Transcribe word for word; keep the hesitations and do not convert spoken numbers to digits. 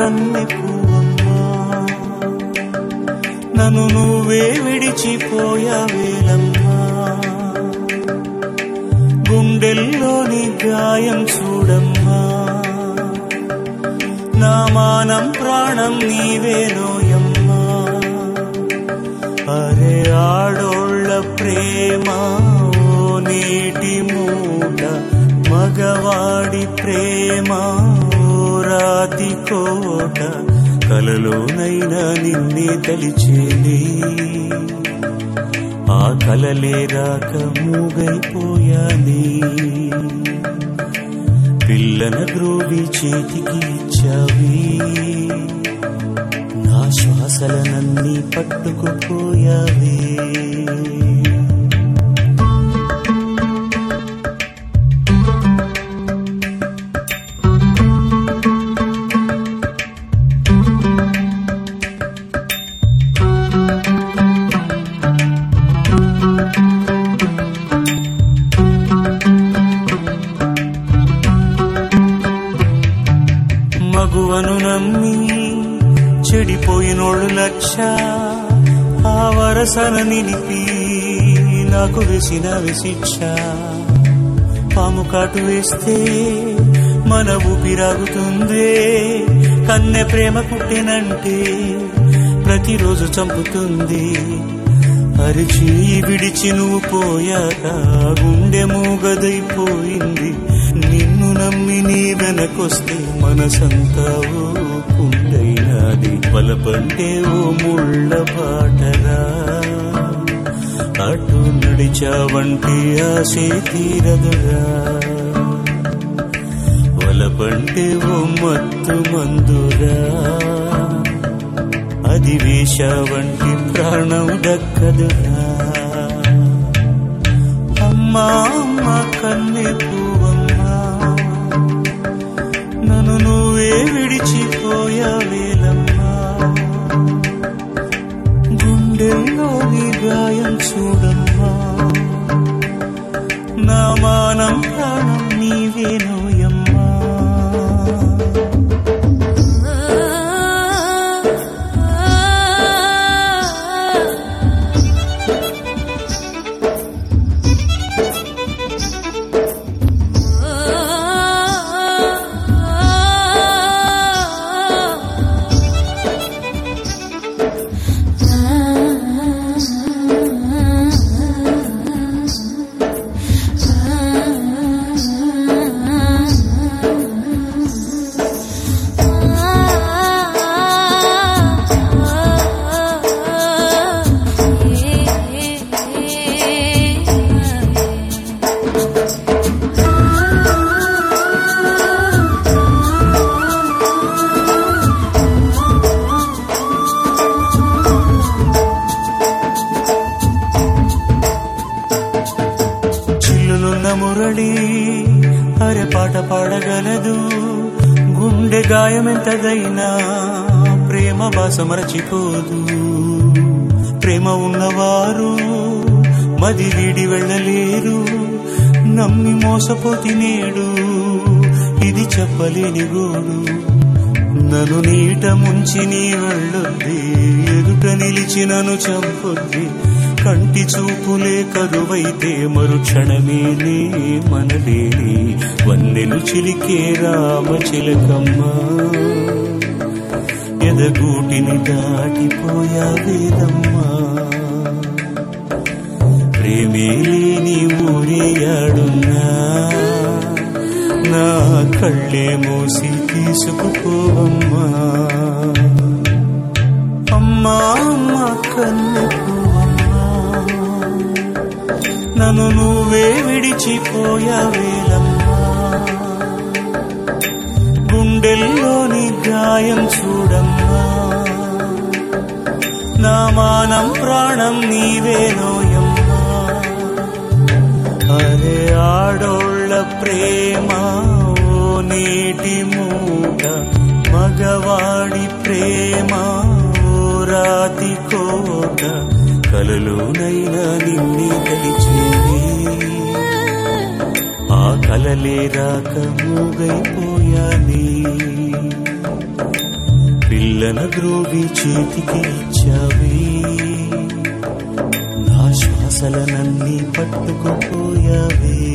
కన్నె పువ్వమ్మా, నన్ను నువ్వే విడిచిపోయావేలమ్మా. గుండెల్లోని గాయం చూడమ్మా, నా మానం ప్రాణం నీవేనోయమ్మా. అరే ఆడోళ్ళ ప్రేమ ఓ నీటి మూట, మగవాడి ప్రేమ ఓ రాతి కోట. కలలోనైనా నిన్నే తలిచేనే, ఆ కలలే రాక మూగైపోయానే. పిల్లన గ్రోవి చేతికి ఇచ్చావే, నా శ్వాసలనన్నీ పట్టుకుపోయావే. మగువను నమ్మి చెడిపోయినోళ్ళు లక్ష, ఆ వరసన నిలిపి నాకు వేసిన విశిక్ష. పాము కాటు వేస్తే మన ఊపిరాగుతుందే, కన్నె ప్రేమ పుట్టినంటే ప్రతిరోజు చంపుతుంది. అరిచి విడిచి నువ్వు పోయాక గుండె మూగదైపోయింది. నిన్ను నమ్మి నీ వెనకొస్తే మనసంతా ఓ కుండైనాది. బలపంటే ఓ ముళ్ళ బాటరా, అటు నడిచావంటే ఆశే తీరదురా. బలపంటే ఓ మత్తు మందురా, అది వేశావంటే ప్రాణం దక్కదురా. అమ్మా అమ్మ కన్నె పువ్వమ్మా, నన్ను నువ్వే విడిచిపోయావేలమ్మా. గుండెల్లోని గాయం చూడమ్మా, నా మానం ప్రాణం నీవేనోయమ్మా. మురళి అరే పాట పాడగలదు, గుండె గాయమెంతదైనా ప్రేమ భాష మరచిపోదు. ప్రేమ ఉన్నవారు మది వీడి వెళ్ళలేరు, నమ్మి మోసపోతి నేడు ఇది చెప్పలేని గోడు. నన్ను నీట ముంచి నీ వెళ్ళొద్ది, ఎదుట నిలిచి నన్ను చంపొద్ది. కంటి చూపులే కరువైతే మరుక్షణమే నే మనలేని, వన్నెలు చిలికే రామ చిలకమ్మ. ఎదగూటిని దాటిపోయావేదమ్మా, ప్రేమే లేని ఊరేయాడున్నా, నా కళ్ళే మోసి తీసుకుపోవమ్మా. అమ్మా అమ్మ కన్నె పువ్వమ్మా, నన్ను నువ్వే విడిచిపోయావేలమ్మా. గుండెల్లోని గాయం చూడమ్మా, నా మానం ప్రాణం నీవేనోయమ్మా. అరే ఆడోళ్ళ ప్రేమ ఓ నీటి మూట, మగవాడి ప్రేమ ఓ రాతి కోట. కలలోనైనా నిన్నే తలిచేనే, ఆ కలలే రాక మూగైపోయానే. పిల్లన గ్రోవి చేతికి ఇచ్చావే, నా శ్వాసలనన్నీ పట్టుకుపోయావే.